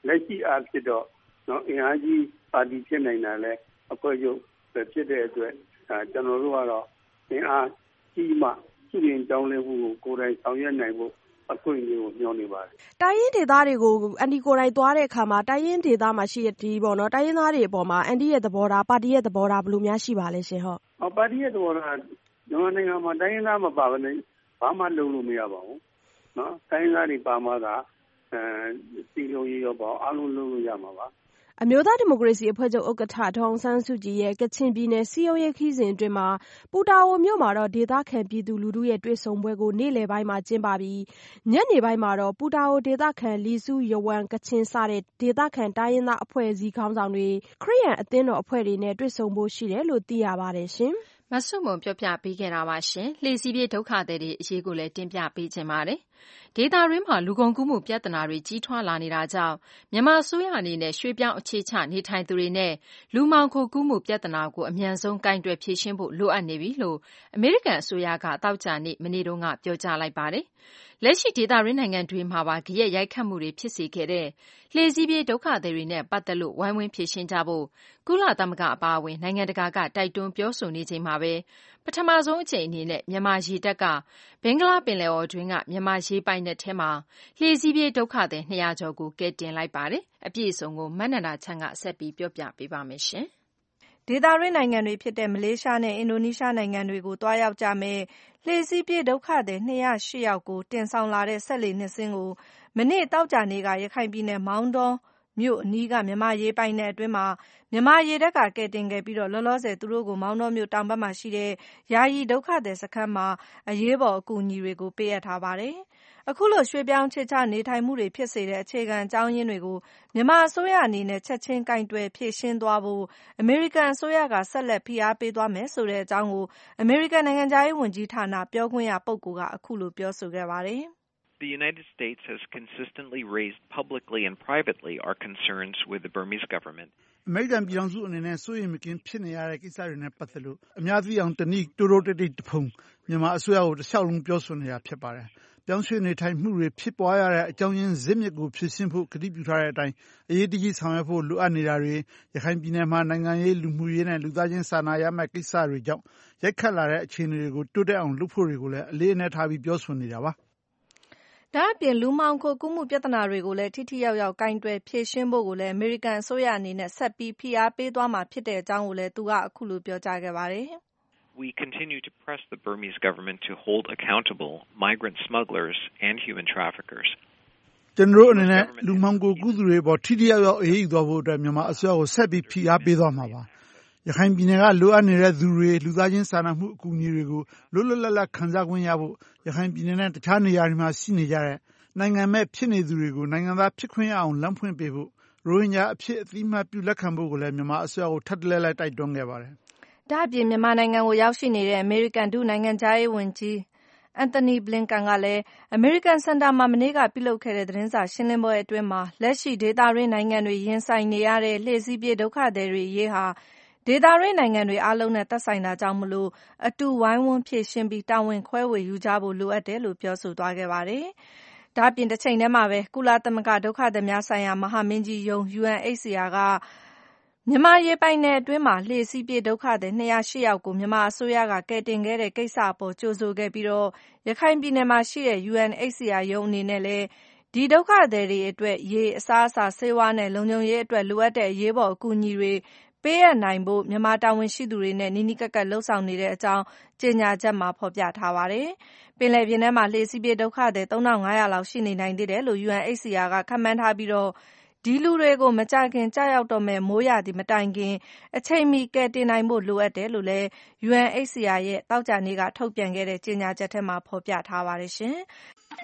လက်ရှိအားဖြစ်တော့အင်အားကြီးပါတီဖြစ်နိုင်တာလဲအဖွဲ့ချုပ်ဖြစ်တဲ့အတွက်ကျွန်တော်တို့ကတော့အင်အားကြီးမှရှိရင်ကြောင်းလဲမှုကိုကိုယ်တိုင်ဆောင်ရွက်နိုင်ဖို့အခွင့်အရေးကိုညွှန်နေပါတယ်
။တိုင်းရင်းဒေသတွေကိုအန်တီကိုယ်တိုင်သွားတဲ့အခါမှာတိုင်းရင်းဒေသမှာရှိတဲ့တိုင်းရင်းသားတွေအပေါ်မှာအန်တီရဲ့သဘောထားပါတီရဲ့သဘောထားဘယ်လိုများရှိပါလဲရှင်။
ဟုတ်ပါတီရဲ့သဘောထားမြန်မာနိုင်ငံမှာတိုင်းရင်းသားမပါဘဲနဲ့ဘာမှလုပ်လို့မရပါဘူး။တိုင်းရင်းသားတွေပါမှသာစီလုံးရေးရောပေါ့အားလုံးလုပ်လို့ရမှာပါ။
အမျိုးသားဒီမိုကရေစီအဖွဲ့ချုပ်ဥက္ကဋ္ဌဒေါ်အောင်ဆန်းစုကြည်ရဲ့ကချင်ပြည်နယ်စည်းရုံးရေးခရီးစဉ်အတွင်းမှာပူတာအိုမြို့မှာတော့ဒေသခံပြည်သူလူထုရဲ့တွေ့ဆုံပွဲကိုနေ့လယ်ပိုင်းမှာကျင်းပပြီးညနေပိုင်းမှာတော့ပူတာအိုဒေသခံလီစုယဝမ်ကချင်စတဲ့ဒေသခံတိုင်းရင်းသားအဖွဲ့အစည်းခေါင်းဆောင်တွေခရစ်ယာန်အသင်းတော်အဖွဲ့တွေနဲ့တွေ့ဆုံဖို့ရှိတယ်လို့သိရပါတယ်ရှင်
။မဆုမွန်ပြောပြပေးခဲ့တာပါရှင်။လှေစီးပြေးဒုက္ခသည်တွေအရေးကိုလည်းတင်ပြပေးခြင်းပါတယ်။ဒေသတွင်းမှာလူကုန်ကူးမှုပြဿနာတွေကြီးထွားလာနေတာကြောင့်မြန်မာအစိုးရအနေနဲ့ရွှေ့ပြောင်းအခြေချနေထိုင်သူတွေနဲ့လူမှောင်ခိုကူးမှုပြဿနာကိုအမြန်ဆုံးကိုင်တွယ်ဖြေရှင်းဖို့လိုအပ်နေပြီလို့အမေရိကန်အစိုးရကသောကြာနေ့မနေ့တုန်းကပြောကြားလိုက်ပါတယ်။လက်ရှိဒေသတွင်းနိုင်ငံတွေမှာပါဂယက်ရိုက်ခတ်မှုတွေဖြစ်စေခဲ့တဲ့လှေစီးပြေးဒုက္ခသည်တွေနဲ့ပတ်သက်လို့ဝိုင်းဝန်းဖြေရှင်းကြဖို့ကုလသမဂ္ဂအပါအဝင်နိုင်ငံတကာကတိုက်တွန်းပြောဆိုနေချိန်မှာပဲပထမဆုံးအကြိမ်အနေနဲ့မြန်မာရေတပ်ကဘင်္ဂလားပင်လယ်အော်တွင်းကမြန်မာရေပိုင်နက်ထဲမှာလှေစီးပြေးဒုက္ခသည်200ကျော်ကိုကယ်တင်လိုက်ပါတယ်။အပြည့်အစုံကိုမနန္ဒာချမ်းကဆက်ပြီးပြောပြပေးပါမယ်ရှင်
။ဒေသတွင်းနိုင်ငံတွေဖြစ်တဲ့မလေးရှားနဲ့အင်ဒိုနီးရှားနိုင်ငံတွေကိုတွားရောက်ကြမယ့်လှေစီးပြေးဒုက္ခသည်208ယောက်ကိုတင်ဆောင်လာတဲ့စက်လှေ2စင်းကိုမနေ့သောကြာနေ့ကရခိုင်ပြည်နယ်မောင်တောမြို့အနီးကမြန်မာရေပိုင်နက်အတွင်းမှာမြန်မာရေတပ်ကကယ်တင်ခဲ့ပြီးလောလောဆယ်သူတို့ကိုမောင်တောမြို့တောင်ဘက်မှာရှိတဲ့ယာယီဒုက္ခသည်စခန်းမှာအရေးပေါ်အကူအညီတွေကိုပေးအပ်ထားပါတယ်။အခုလိုရွှေ့ပြောင်းအခြေချနေထိုင်မှုတွေဖြစ်စေတဲ့အခြေခံအကြောင်းရင်းတွေကိုမြန်မာအစိုးရအနေနဲ့ချက်ချင်းကိုင်တွယ်ဖြေရှင်းသွားဖို့အမေရိကန်အစိုးရကဆက်လက်ဖိအားပေးသွားမယ်ဆိုတဲ့အကြောင်းကိုအမေရိကန်နိုင်ငံခြားရေးဝန်ကြီးဌာနပြောခွင့်ရပုဂ္ဂိုလ်ကအခုလိုပြောဆိုခဲ့ပါတယ်။
The United States has consistently raised publicly and privately our concerns with the Burmese government.
အမေရိကန်ပြည်ထောင်စုအနေနဲ့စိုးရိမ်မကင်းဖြစ်နေရတဲ့ကိစ္စတွေနဲ့ပတ်သက်လို့အများသိအောင်တနည်းတိုးတိုးတိတ်တိတ်တဖုံမြန်မာအစိုးရကိုတစ်လျှောက်လုံးပြောဆိုနေတာဖြစ်ပါတယ်။ပြောင်းရွှေ့နေထိုင်မှုတွေဖြစ်ပွားရတဲ့အကြောင်းရင်းဇစ်မြစ်ကိုဖြေရှင်းဖို့ကတိပြုထားတဲ့အတိုင်းအရေးတကြီးဆောင်ရွက်ဖို့လိုအပ်နေတာတွေရခိုင်ပြည်နယ်မှာနိုင်ငံရေးလူမှုရေးနဲ့လူသားချင်းစာနာရမယ့်ကိစ္စတွေကြောင့်ရိုက်ခတ်လာတဲ့အခြေအနေတွေကိုတိုးတက်အောင်လုပ်ဖို့တွေကိုလည်းအလေးအနက်ထားပြီးပြောဆိုနေတာပါ။
ဒါအပြင်လူမှောင်ခိုကူးမှုပြဿနာတွေကိုလည်းထိထိရောက်ရောက်ကိုင်တွယ်ဖြေရှင်းဖို့ကိုလည်းအမေရိကန်အစိုးရအနေနဲ့ဆက်ပြီးဖိအားပေးသွားမှာဖြစ်တဲ့အကြောင်းကိုလည်းသူကအခုလိုပြောကြားခဲ့ပါတယ်။
We continue to press the Burmese government to hold accountable migrant smugglers and human traffickers.
ကျွန်တော်တို့အနေနဲ့လူမှောင်ခိုကူးသူတွေပေါ်ထိထိရောက်ရောက်အရေးယူသွားဖို့အတွက်မြန်မာအစိုးရကိုဆက်ပြီးဖိအားပေးသွားမှာပါ။ရခိုင်ပြည်နယ်ကလိုအပ်နေတဲ့သူတွေလူသားချင်းစာနာမှုအကူအညီတွေကိုလွတ်လွတ်လပ်လပ်ခံစားခွင့်ရဖို့ရခိုင်ပြည်နယ်နဲ့တခြားနေရာတွေမှာရှိနေကြတဲ့နိုင်ငံမဲ့ဖြစ်နေသူတွေကိုနိုင်ငံသားဖြစ်ခွင့်ရအောင်လမ်းဖွင့်ပေးဖို့ရိုဟင်ဂျာအဖြစ်အသိမှတ်ပြုလက်ခံဖို့ကိုလည်းမြန်မာအစိုးရကိုထပ်တလဲလဲတိုက်တွန်းခဲ့ပါတယ်
။ဒါ့အပြင်မြန်မာနိုင်ငံကိုရောက်ရှိနေတဲ့အမေရိကန်ဒုနိုင်ငံခြားရေးဝန်ကြီးAnthony Blinken ကလည်းအမေရိကန်စင်တာမှာမနေ့ကပြုလုပ်ခဲ့တဲ့သတင်းစာရှင်းလင်းပွဲအတွင်းမှာလက်ရှိဒေသတွင်းနိုင်ငံတွေရင်ဆိုင်နေရတဲ့လှေစီးပြေးဒုက္ခသည်တွေအရေးဟာဒေသတွင်းနိုင်ငံတွေအားလုံးနဲ့သက်ဆိုင်တာကြောင့်မလို့အတူဝိုင်းဝန်းဖြေရှင်းပြီးတာဝန်ခွဲဝေယူကြဖို့လိုအပ်တယ်လို့ပြောဆိုသွားခဲ့ပါတယ်။ဒါ့အပြင်တစ်ချိန်တည်းမှာပဲကုလသမဂ္ဂဒုက္ခသည်များဆိုင်ရာမဟာမင်းကြီးရုံး UNHCR ကမြန်မာရေပိုင်နယ်အတွင်းမှာလှေစီးပြေးဒုက္ခသည်208ယောက်ကိုမြန်မာအစိုးရကကယ်တင်ခဲ့တဲ့ကိစ္စအပေါ်ကြိုဆိုခဲ့ပြီးရခိုင်ပြည်နယ်မှာရှိတဲ့ UNHCR ရုံးအနေနဲ့လည်းဒီဒုက္ခသည်တွေအတွက်ရေအစားအစာဆေးဝါးနဲ့လုံခြုံရေးအတွက်လိုအပ်တဲ့အရေးပေါ်အကူအညီတွေပေးအပ်နိုင်ဖို့မြန်မာတာဝန်ရှိသူတွေနဲ့နီးနီးကပ်ကပ်လှုပ်ဆောင်နေတဲ့အကြောင်းကြေညာချက်မှာဖော်ပြထားပါတယ်။ပင်လယ်ပြင်ထဲမှာလှေစီးပြေးဒုက္ခသည်3500လောက်ရှိနေနိုင်သေးတယ်လို့ UNHCR ကခန့်မှန်းထားပြီးဒီလူတွေကိုမကြာခင်ကျရောက်တော့မယ့်မိုးရာသီမတိုင်ခင်အချိန်မီကယ်တင်နိုင်ဖို့လိုအပ်တယ်လို့လည်း UNHCR ရဲ့သောကြာနေ့ကထုတ်ပြန်ခဲ့တဲ့ကြေညာချက်ထဲမှာဖော်ပြထားပါတယ်ရှင်။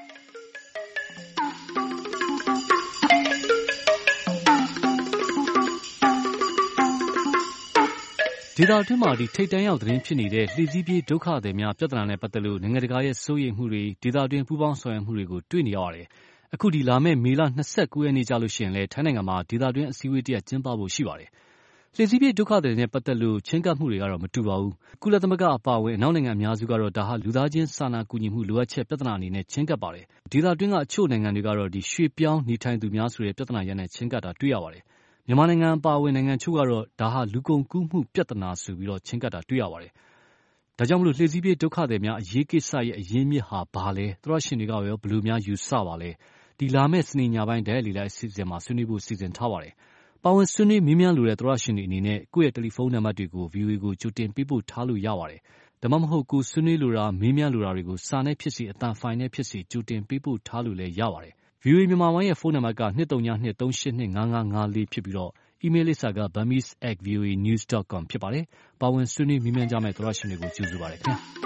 ဒေသအတွင်းမှာထိပ်တန်းရောက်သတင်းဖြစ်နေတဲ့လှေစီးပြေးဒုက္ခသည်များပြဿနာနဲ့ပတ်သက်လို့နိုင်ငံတကာရဲ့စိုးရိမ်မှုတွေဒေသအတွင်းပူးပေါင်းဆောင်ရွက်မှုတွေကိုတွေ့နေရပါတယ်။အခုလာမယ့်မေလ29ရက်နေ့ကျလို့ရှိရင်လည်းထိုင်းနိုင်ငံမှာဒေသအတွင်းအစည်းအဝေးတစ်ရပ်ကျင်းပဖို့ရှိပါတယ်။လှေစီးပြေးဒုက္ခသည်နဲ့ပတ်သက်လို့ချဉ်းကပ်မှုတွေကတော့မတူပါဘူး။ကုလသမဂ္ဂအပါအဝင်အနောက်နိုင်ငံအများစုကတော့ဒါဟာလူသားချင်းစာနာကူညီမှုလိုအပ်ချက်ပြဿနာအနေနဲ့ချဉ်းကပ်ပါတယ်။ဒေသတွင်းကအချို့နိုင်ငံတွေကတော့ရွှေ့ပြောင်းနေထိုင်သူများဆိုတဲ့ပြဿနာရပ်နဲ့ချဉ်းကပ်တာတွေ့ရပါတယ်။မြန်မာနိုင်ငံအပါအဝင်နိုင်ငံချို့ကတော့ဒါဟာလူကုန်ကူးမှုပြဿနာဆိုပြီးချဉ်းကပ်တာတွေ့ရပါတယ်။ဒါကြောင့်လှေစီးပြေးဒုက္ခသည်များအရေးကိစ္စရဲ့အရင်းမြစ်ဟာဘာလဲ။သောတရှင်တွေကရောဘယ်လိုများယူဆပါလဲ။ဒီလာမယ့်စနေညပိုင်းတိုက်ရိုက်လေ့လာအစီအစဉ်မှာဆွေးနွေးဖို့စီစဉ်ထားပါတယ်။ပါဝင်ဆွေးနွေးမေးမြန်းလိုတဲ့သောတရှင်တွေအနေနဲ့ကိုယ့်ရဲ့တယ်လီဖုန်းနံပါတ်တွေကို VOA ကိုကြိုတင်ပေးပို့ထားလို့ရပါတယ်။ဒါမှမဟုတ်ကိုယ်ဆွေးနွေးလိုတာမေးမြန်းလိုတာတွေကိုစာနဲ့ဖြစ်စေအသံဖိုင်နဲ့ဖြစ်စေကြိုတင်ပေးပို့ထားလို့လည်းရပါတယ်။ VOA မြန်မာပိုင်းရဲ့ဖုန်းနံပါတ်က232382554ဖြစ်ပြီးအီးမေးလ်လိပ်စာက burmese@voanews.com ဖြစ်ပါတယ်။ပါဝင်ဆွေးနွေးမေးမြန်းကြမယ့်သောတရှင်တွေကိုကြိုဆိုပါတယ်ခင်ဗျာ။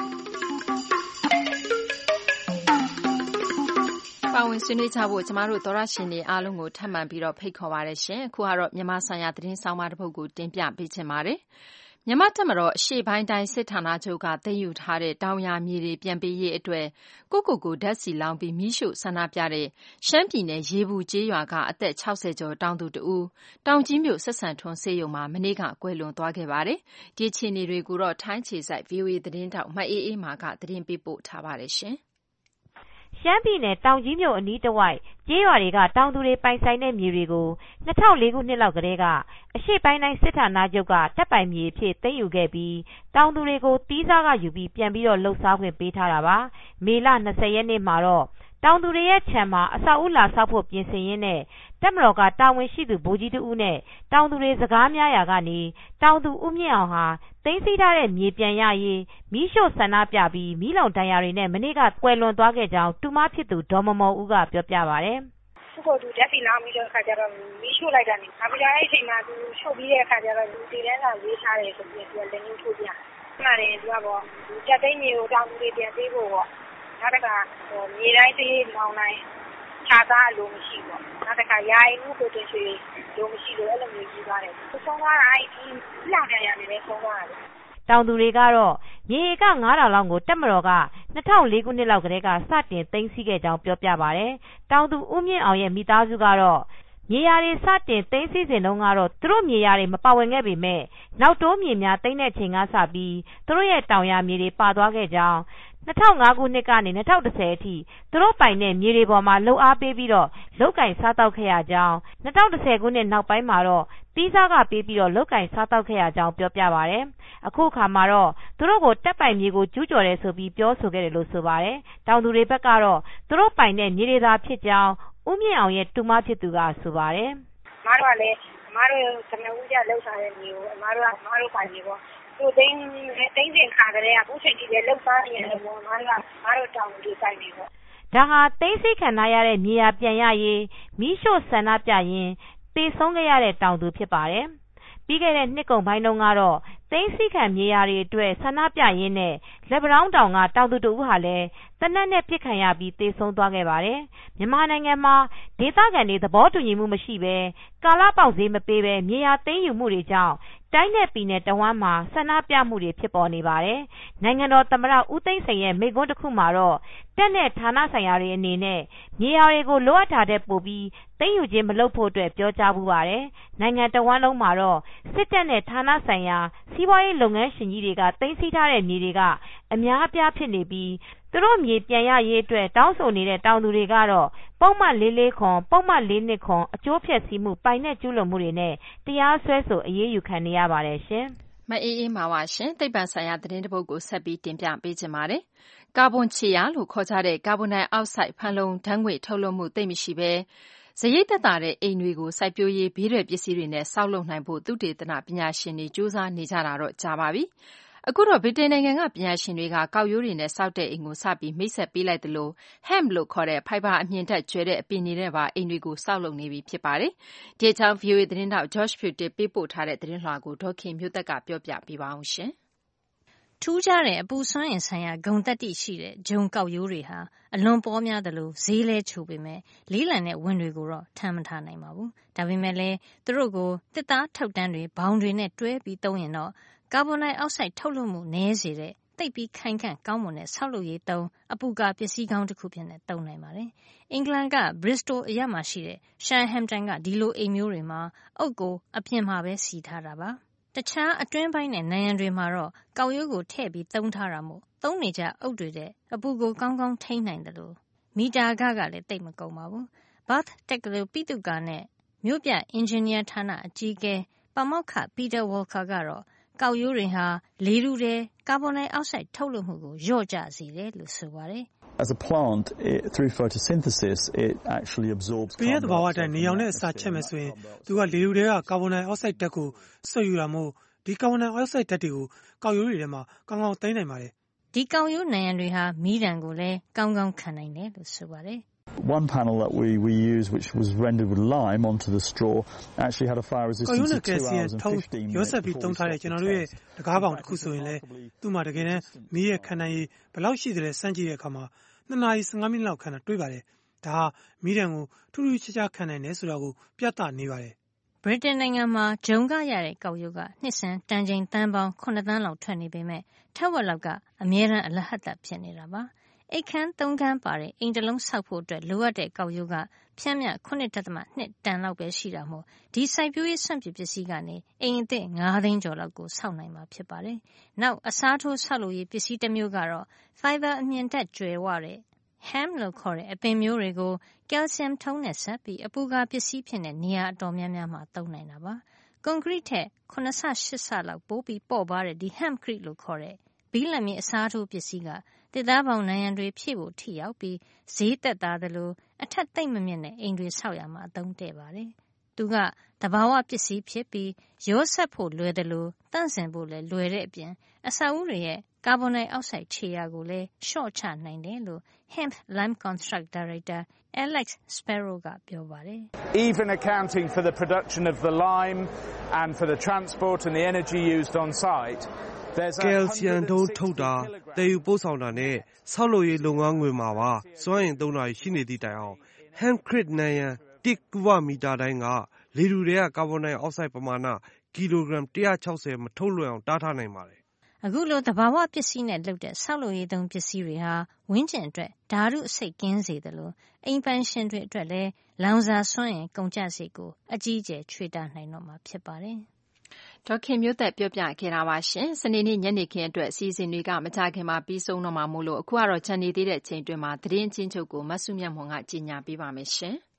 ပါဝင်ဆွေးနွေးကြဖို့ကျမတို့သောတရှင်တွေအားလုံးကိုထပ်မံပြီးဖိတ်ခေါ်ပါတယ်ရှင်။အခုကတော့မြန်မာဆိုင်ရာသတင်းဆောင်းပါးတစ်ပုဒ်ကိုတင်ပြပေးချင်ပါတယ်။မြန်မာတပ်မတော်အရှေ့ပိုင်းတိုင်းစစ်ဌာနချုပ်ကသိမ်းယူထားတဲ့တောင်ယာမြေတွေပြန်ပေးရေးအတွက်ကိုယ့်ဓာတ်ဆီလောင်ပြီးမီးရှို့ဆန္ဒပြတဲ့ရှမ်းပြည်နယ်ရေဘူးကျေးရွာကအသက်60ကျော်တောင်သူတဦးတောင်ကြီးမြို့ဆက်ဆံထွန်းဆေးရုံမှာမနေ့ကကွယ်လွန်သွားခဲ့ပါတယ်။ဒီအခြေအနေတွေကိုတော့ထိုင်းအခြေစိုက် VOA သတင်းထောက်မအေးအေးမာကသတင်းပေးပို့ထားပါတယ်ရှင်။
ရှမ်းပြည်နယ်တောင်ကြီးမြို့အနီးတစ်ဝိုက်ကျေးရွာတွေကတောင်သူတွေပိုင်ဆိုင်တဲ့မြေတွေကို2004ခုနှစ်လောက်ကတည်းကအရှေ့ပိုင်းတိုင်းစစ်ဌာနချုပ်ကတပ်ပိုင်မြေအဖြစ်သိမ်းယူခဲ့ပြီးတောင်သူတွေကိုတီးစားကယူပြီးပြန်ပြီးလှုပ်ရှားခွင့်ပေးထားတာပါ။မေလ20ရက်နေ့မှာတော့တောင်သူတွေရဲ့ခြံမှာအဆောက်အဦလာဆောက်ဖို့ပြင်ဆင်ရင်းနဲ့တပ်မတော်ကတာဝန်ရှိသူဗိုလ်ကြီးတဦးနဲ့တောင်သူတွေစကားများရာကနေတောင်သူဦးမြင့်အောင်ဟာသိမ်းဆည်းထားတဲ့မြေပြန်ရရေးမီးရှို့ဆန္ဒပြပြီးမီးလောင်ဒဏ်ရာတွေနဲ့မနေ့ကကွယ်လွန်သွားခဲ့ကြောင်းတူမဖြစ်သူဒေါ်မော်မော်ဦးကပြောပြပါတယ်
။သူ့ကိုသူဓာတ်ဆီလောင်ပြီးတော့ခါကြတော့မီးရှို့လိုက်တာနေ။နောက်ပြီးတော့အဲ့ဒီအချိန်မှာသူရှို့ပြီးတဲ့အခါကျတော့လူတွေထဲကရေးထားတယ်ဆိုပြီးသူကလက်ညှိုးထိုးပြ။မှန်တယ်သူကပေါ့ဒီတက်သိမ်းမြေကိုတောင်သူတွေပြန်ပေးဖို့ပေါ့။နောက်တစ်ခါမြေတိုင်းသေးလောင်တိုင်းခြားသားလို့မရှိပေါ့။နောက်တစ်ခါယာယီမှုကိုတင်ရွှေလို့မရှိလို့အဲ့လိုမျိုးကြီးသွားတယ်။သူဆုံးသွားတာအဲ့ဒီလောင်ပြန်ရတယ်လည်းဆုံးသွားတယ်
။တောင်သူတွေကတော့မြေဧက9000လောက်ကိုတပ်မတော်က2004ခုနှစ်လောက်ကတည်းကစတင်သိမ်းဆည်းခဲ့ကြောင်းပြောပြပါတယ်။တောင်သူဦးမြင့်အောင်ရဲ့မိသားစုကတော့မြေယာတွေစတင်သိမ်းဆည်းစဉ်တုန်းကတော့သူတို့မြေယာတွေမပါဝင်ခဲ့ပေမဲ့နောက်တိုးမြေများသိမ်းတဲ့ချိန်ကစပြီးသူတို့ရဲ့တောင်ယာမြေတွေပါသွားခဲ့ကြောင်း2005ခုနှစ်ကနေ2010အထိသူတို့ပိုင်တဲ့မြေတွေပေါ်မှာလှုပ်အားပေးပြီးတော့လုတ်ကင်စားတောက်ခဲ့ရကြောင်း2010ခုနှစ်နောက်ပိုင်းမှာတော့တီးစားကပေးပြီးတော့လုတ်ကင်စားတောက်ခဲ့ရကြောင်းပြောပြပါတယ်။အခုအခါမှာတော့သူတို့ကိုတပ်ပိုင်မြေကိုကျူးကျော်တယ်ဆိုပြီးပြောဆိုခဲ့တယ်လို့ဆိုပါတယ်။တောင်သူတွေဘက်ကတော့သူတို့ပိုင်တဲ့မြေတွေသာဖြစ်ကြောင်းဦးမြင့်အောင်ရဲ့တူမဖြစ်သူကဆိုပါတယ်
။အမားတို့ကလည်းအမားတို့ကနဦးကြလှုပ်ထားတဲ့မြေကိုအမားတို့ပိုင်မြေပေါ့သူသိန်းစဉ်ခါကလေးကအခုချိန်ကြီးလည်းလှုပ်ရှားနေတယ်ပေါ့ငါတို့တောင်သူတွေပိုင်နေပေါ့
ဒါဟာသိန်းစိခံထားရတဲ့မြေယာပြန်ရရေးမီးရှို့ဆန္ဒပြရင်တေဆုံးခဲ့ရတဲ့တောင်သူဖြစ်ပါတယ်ပြီးခဲ့တဲ့နှစ်ကုန်ပိုင်းတုန်းကတော့သိန်းစိခံမြေယာတွေအတွက်ဆန္ဒပြရင်းနဲ့လက်ပံတောင်းတောင်ကတောင်သူတို့ဟာလည်းတနက်နဲ့ပြစ်ခံရပြီးတေဆုံးသွားခဲ့ပါတယ်မြန်မာနိုင်ငံမှာဒေသခံတွေသဘောတူညီမှုမရှိဘဲကာလပေါက်ဈေးမပေးဘဲမြေယာသိမ်းယူမှုတွေကြောင့်တိုင်းနဲ့ပြည်နယ်တဝမ်းမှာဆန္ဒပြမှုတွေဖြစ်ပေါ်နေပါတယ်။နိုင်ငံတော်သမ္မတဦးသိန်းစိန်ရဲ့မိန့်ခွန်းတစ်ခုမှာတော့တပ်နဲ့ဌာနဆိုင်ရာတွေအနေနဲ့မြေယာတွေကိုလိုအပ်တာတဲ့ပို့ပြီးသိမ်းယူခြင်းမလုပ်ဖို့အတွက်ပြောကြားပူပါတယ်။နိုင်ငံတဝမ်းလုံးမှာတော့စစ်တပ်နဲ့ဌာနဆိုင်ရာစီးပွားရေးလုပ်ငန်းရှင်ကြီးတွေကသိမ်းဆည်းထားတဲ့မြေတွေကအများအပြားဖြစ်နေပြီးသူတို့မြေပြန်ရရေးအတွက်တောင်းဆိုနေတဲ့တောင်သူတွေကတော့ပုံမှန်44ခွန်ပုံမှန်42ခွန်အကျိုးဖျက်ဆီးမှုပိုင်နဲ့ကျူးလွန်မှုတွေနဲ့တရားစွဲဆိုအရေးယူခံနေရပါတယ်ရှင်
။မအေးအေးမှာပါရှင်။သိပ္ပံဆိုင်ရာသတင်းတစ်ပုဒ်ကိုဆက်ပြီးတင်ပြပေးချင်ပါတယ်။ကာဗွန်ခြေရာလို့ခေါ်ကြတဲ့ကာဗွန်ဒိုင်အောက်ဆိုဒ်ဖန်လုံဓာတ်ငွေ့ထုတ်လွှတ်မှုသိပ်မရှိဘဲစရိတ်သက်သာတဲ့အိမ်တွေကိုစိုက်ပျိုးရေးဘေးထွက်ပစ္စည်းတွေနဲ့ဆောက်လုပ်နိုင်ဖို့သုတေသနပညာရှင်တွေစူးစမ်းနေကြတာတော့ကြာပါပြီ။အခုတော့ဗြိတိန်နိုင်ငံကပညာရှင်တွေကကောက်ရိုးတွေနဲ့ဆောက်တဲ့အိမ်ကိုစပြီးမိတ်ဆက်ပေးလိုက်သလို hemp လို့ခေါ်တဲ့ဖိုင်ဘာအမြင်ထက်ကျွဲတဲ့အပင်တွေနဲ့ပါအိမ်တွေကိုဆောက်လုပ်နေပြီဖြစ်ပါတယ်။ဒီအကြောင်း VOA သတင်းထောက် George Putin ပေးပို့ထားတဲ့သတင်းလွှာကိုဒေါ်ခင်မျိုးသက်ကပြောပြပေးပါအောင်ရှင်
။ထူးခြားတဲ့အပူစွမ်းအင်ဆိုင်ရာဂုဏ်သတ္တိရှိတဲ့ဂျုံကောက်ရိုးတွေဟာအလွန်ပေါများသလိုဈေးလဲချိုပေမဲ့လေးလံတဲ့ဝင်တွေကိုတော့ထမ်းမထားနိုင်ပါဘူး။ဒါပေမဲ့လည်းသူတို့ကိုတစ်သားထောက်တန်းတွေဘောင်တွေနဲ့တွဲပြီးသုံးရင်တော့ကာဗွန်ဒိုင်အောက်ဆိုဒ်ထုတ်လွှတ်မှုနည်းစေတဲ့သိသိပ်ပြီးခိုင်ခန့်ကောင်းမွန်တဲ့ဆောက်လုပ်ရေးသုံးအပူကာပစ္စည်းကောင်းတစ်ခုဖြစ်နေသုံးနိုင်ပါတယ်။အင်္ဂလန်က Bristol အရပ်မှာရှိတဲ့ Shirehampton ကဒီလိုအိမ်မျိုးတွေမှာအုတ်ကိုအပြင်မှာပဲစီထားတာပါ။တခြားအတွင်းပိုင်းနဲ့နံရံတွေမှာတော့ကောက်ရိုးကိုထည့်ပြီးသုံးထားတာမို့သုံးနေကြအုတ်တွေတဲ့အပူကိုကောင်းကောင်းထိန်းနိုင်တယ်လို့မီတာခကလည်းသိပ်မကုန်ပါဘူး။ Bath တက္ကသိုလ်ပိသုကာနဲ့မြို့ပြအင်ဂျင်နီယာဌာနအကြီးအကဲပါမောက္ခ Peter Walker ကတော့ကောက်ရိုးတွေဟာလေထုထဲကာဗွန်ဒိုင်အောက်ဆိုက်ထုတ်လွှတ်မှုကိုလျော့ကျစေတယ်လို့ဆိုပါတယ်။
As a plant, through photosynthesis, it actually absorbs.
ပင်ရဲ့သဘာဝအတိုင်းနေရောင်နဲ့အစာချက်မယ်ဆိုရင်သူကလေထုထဲကကာဗွန်ဒိုင်အောက်ဆိုက်ဓာတ်ကိုဆွတ်ယူတာမို့ဒီကာဗွန်ဒိုင်အောက်ဆိုက်ဓာတ်တွေကိုကောက်ရိုးတွေထဲမှာကောင်းကောင်းသိမ်းနိုင်ပါတယ်
။ဒီကောက်ရိုးနံရံတွေဟာမီးဒဏ်ကိုလည်းကောင်းကောင်းခံနိုင်တယ်လို့ဆိုပါတယ်။
One panel that we used, which was rendered with lime onto the straw, actually had a fire resistance of 2 hours and 15 minutes.
ရောဆက်ပြီးသုံးထားတဲ့ကျွန်တော်တို့ရဲ့တကားပေါင်တစ်ခုဆိုရင်လေသူ့မှာတကယ်တမ်းမီးရဲ့ခံနိုင်ရည်ဘယ်လောက်ရှိတယ်လဲစမ်းကြည့်တဲ့အခါမှာ2 နာရီ 15 မိနစ်လောက်ခံတာတွေ့ပါတယ်။ဒါဟာမီးဒဏ်ကိုထူးထူးခြားခြားခံနိုင်တယ်ဆိုတာကိုပြသနေပါတယ်
။ဗြိတိန်နိုင်ငံမှာဂျုံကရတဲ့ကောက်ရိုးကနှစ်စဉ်တန်ချိန်သန်းပေါင်း9 သန်းလောက်ထွက်နေပေမဲ့ထက်ဝက်လောက်ကအမြဲတမ်းအလဟတ်သက်ဖြစ်နေတာပါ။အိတ်ခမ်း3ခန်းပါတဲ့အိမ်တစ်လုံးဆောက်ဖို့အတွက်လိုအပ်တဲ့ကောက်ရိုးကဖြန့်မြတ် 9.2 တန်လောက်ပဲရှိတာမို့ဒီစိုက်ပျိုးရေးစွန့်ပစ်ပစ္စည်းကနေအိမ်အသစ်9 သိန်းကျော်လောက်ကိုဆောက်နိုင်မှာဖြစ်ပါတယ်။နောက်အစားထိုးဆောက်လုပ်ရေးပစ္စည်းတစ်မျိုးကတော့ fiber အမြင်တက်ကြွယ်ဝတဲ့ ham လို့ခေါ်တဲ့အပင်မျိုးတွေကိုကယ်လ်ဆီယမ်ထုံးနဲ့ဆက်ပြီးအပူကာပစ္စည်းဖြစ်တဲ့နေရာအတော်များများမှာသုံးနိုင်တာပါ။ကွန်ကရစ်ထက်9 ဆ 8 ဆလောက်ပိုပြီးပေါ့ပါတဲ့ဒီ hempcrete လို့ခေါ်တဲ့ဘီးလပ်မြေအစားထိုးပစ္စည်းကတစ်သားပေါင်နံရံတွေဖြည့်ဖို့ထိရောက်ပြီးဈေးသက်သာသလိုအထက်သိမ့်မမြင့်တဲ့အိမ်တွေဆောက်ရမှာအသုံးတဲ့ပါတယ်။သူကတဘာဝပစ္စည်းဖြစ်ပြီးရောဆက်ဖို့လွယ်တယ်လို့တန့်စင်ဖို့လည်းလွယ်တဲ့အပြင်အဆောက်အဦတွေရဲ့ကာဗွန်ဒိုင်အောက်ဆိုက်ခြေရာကိုလည်းလျှော့ချနိုင်တယ်လို့ Hemp Lime Construct Director Alex Sparrow ကပြောပါတယ်
။ Even accounting for the production of the lime and for the transport and the energy used on site
ကယ်လ်ဆီယမ်ထုံးထုတ်တာတည်ယူပို့ဆောင်တာနဲ့ဆောက်လုပ်ရေးလုပ်ငန်းငွေမှာပါစွမ်းအင်သုံးတာရှိနေသည့်တိုင်အောင် hempcrete နံရံ1 ကုဗမီတာတိုင်းကလေထုထဲကကာဗွန်ဒိုင်အောက်ဆိုက်ပမာဏကီလိုဂရမ်160မထုတ်လွှင့်အောင်တားထားနိုင်ပါတယ်
။အခုလိုသဘာဝပစ္စည်းနဲ့လုပ်တဲ့ဆောက်လုပ်ရေးသုံးပစ္စည်းတွေဟာဝန်းကျင်အတွက်ဓာတုအဆိပ်ကင်းစေတယ်လို့အိမ်ပိုင်ရှင်တွေအတွက်လည်းလောင်စာစွမ်းအင်ကုန်ကျစရိတ်ကိုအကြီးအကျယ်ချွေတာနိုင်တော့မှာဖြစ်ပါတယ်။
ဒေါ်ခင်မျိုးသက်ပြောပြခဲ့တာပါရှင်။စနေနေ့ညနေခင်းအတွက်အစီအစဉ်တွေကမကြခင်မှာပြီးဆုံးတော့မှာမို့လို့အခုကတော့ချန်နေသေးတဲ့အချိန်တွင်မှာသတင်းချင်းချုပ်ကိုမဆုမြတ်မွန်ကကြီးညာပေးပါမယ်ရှင်။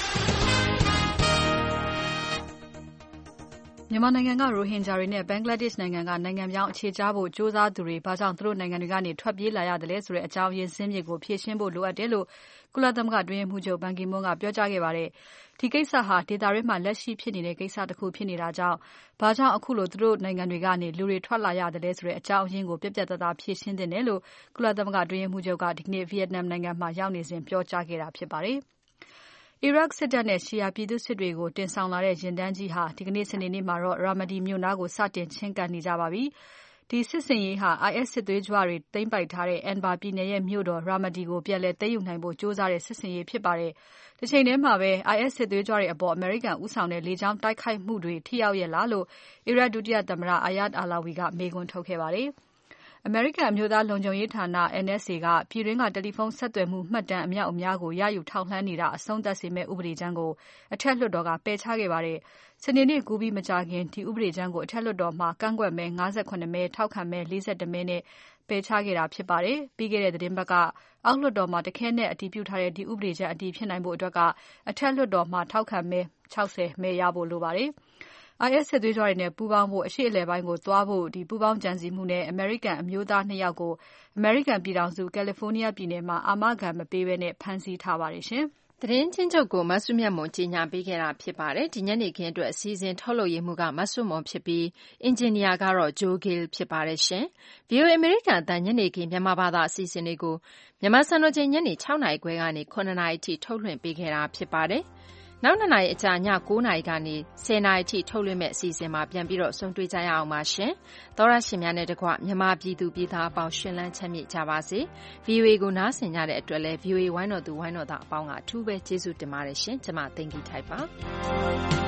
မြန်မာနိုင်ငံကရိုဟင်ဂျာတွေနဲ့ဘင်္ဂလားဒေ့ရှ်နိုင်ငံကနိုင်ငံပြောင်းအခြေချဖို့ကြိုးစားသူတွေဘာကြောင့်သူတို့နိုင်ငံတွေကနေထွက်ပြေးလာရတယ်လဲဆိုတဲ့အကြောင်းရင်းစင်းမြစ်ကိုဖြေရှင်းဖို့လိုအပ်တယ်လို့ကုလသမဂ္ဂအတွင်းရေးမှူးချုပ်ဘန်ကီမွန်းကပြောကြားခဲ့ပါတယ်။ဒီကိစ္စဟာဒေသတွင်းမှာလက်ရှိဖြစ်နေတဲ့ကိစ္စတစ်ခုဖြစ်နေတာကြောင့်ဘာကြောင့်အခုလိုသူတို့နိုင်ငံတွေကနေလူတွေထွက်လာရတယ်လဲဆိုတဲ့အကြောင်းရင်းကိုပြတ်ပြတ်သားသားဖြေရှင်းသင့်တယ်လို့ကုလသမဂ္ဂအတွင်းရေးမှူးချုပ်ကဒီကနေ့ဗီယက်နမ်နိုင်ငံမှာရောက်နေစဉ်ပြောကြားခဲ့တာဖြစ်ပါတယ်။အီရတ်စစ်တပ်နဲ့ရှီယာပြည်သူစစ်တွေကိုတင်ဆောင်လာတဲ့ရင်တန်းကြီးဟာဒီကနေ့စနေနေ့မှာတော့ရာမဒီမြို့နားကိုစတင်ချင်းကပ်နေကြပါပြီ။ဒီစစ်စင်ရေးဟာ IS စစ်သွေးကြွတွေသိမ်းပိုက်ထားတဲ့ Anbar ပြည်နယ်ရဲ့မြို့တော်ရာမဒီကိုပြန်လည်သိမ်းယူနိုင်ဖို့ကြိုးစားတဲ့စစ်စင်ရေးဖြစ်ပါတယ်။ဒီချိန်ထဲမှာပဲ IS စစ်သွေးကြွတွေအပေါ်အမေရိကန်ဦးဆောင်တဲ့လေကြောင်းတိုက်ခိုက်မှုတွေထိရောက်ရဲ့လားလို့အီရတ်ဒုတိယသမ္မတ Ayad Alawi ကမေးခွန်းထုတ်ခဲ့ပါတယ်။အမေရိကန်အမျိုးသားလုံခြုံရေးဌာန NSA ကပြည်တွင်းကတယ်လီဖုန်းဆက်သွယ်မှုမှတ်တမ်းအမြောက်အများကိုရယူထောက်လှမ်းနေတာအဆုံးသတ်စေမယ့်ဥပဒေကြမ်းကိုအထက်လွှတ်တော်ကပယ်ချခဲ့ပါတယ်။စနေနေ့ကူးပြီးမကြာခင်ဒီဥပဒေကြမ်းကိုအထက်လွှတ်တော်မှာကန့်ကွက်မဲ58မဲထောက်ခံမဲ42မဲနဲ့ပယ်ချခဲ့တာဖြစ်ပါတယ်။ပြီးခဲ့တဲ့သတင်းပတ်ကအောက်လွှတ်တော်မှာတခဲနဲ့အတည်ပြုထားတဲ့ဒီဥပဒေကြမ်းအတည်ဖြစ်နိုင်ဖို့အတွက်ကအထက်လွှတ်တော်မှာထောက်ခံမဲ60မဲရဖို့လိုပါတယ်။ IS စစ်သွေးကြွတွေနဲ့ပူးပေါင်းဖို့အရှေ့အလယ်ပိုင်းကိုသွားဖို့ပူးပေါင်းကြံစည်မှုနဲ့အမေရိကန်အမျိုးသား2ယောက်ကိုအမေရိကန်ပြည်ထောင်စုကယ်လီဖိုးနီးယားပြည်နယ်မှာအာမခံမပေးဘဲနဲ့ဖမ်းဆီးထားပါတယ်ရှင်။သတင်းချင်းချုပ်ကိုမဆုမြတ်မွန်ကြီးညာပေးခဲ့တာဖြစ်ပါတယ်။ဒီညနေခင်းအတွက်အစည်းအဝေးထုတ်လုပ်ရေးမှုကမဆုမွန်ဖြစ်ပြီးအင်ဂျင်နီယာကတော့ဂျိုးဂီလ်ဖြစ်ပါတယ်ရှင်။ VOA အမေရိကန်အသံညနေခင်းမြန်မာဘာသာအစီအစဉ်တွေကိုမြန်မာစံတော်ချိန်ညနေ6နာရီခွဲကနေ9နာရီအထိထုတ်လွှင့်ပေးခဲ့တာဖြစ်ပါတယ်။နောက်2နာရီအကြာည9နာရီကနေ10နာရီအထိထုတ်လွှင့်မဲ့အစီအစဉ်မှာပြန်ပြီးတော့ဆုံတွေ့ကြရအောင်ပါရှင်။သောရရှင်များနဲ့တကွမြန်မာပြည်သူပြည်သားအပေါင်းရှင်လန်းချမ်းမြေ့ကြပါစေ။ VOA ကိုနားဆင်ကြတဲ့အတွက်လည်း VOA ဝိုင်းတော်သူဝိုင်းတော်သားအပေါင်းကအထူးပဲကျေးဇူးတင်ပါတယ်ရှင်။ကျွန်မသိင်္ဂီထိုက်ပါ။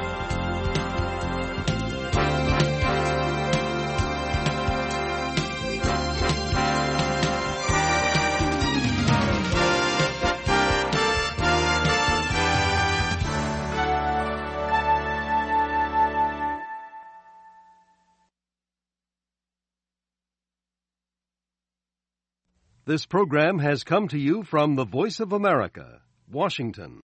This program has come to you from the Voice of America, Washington.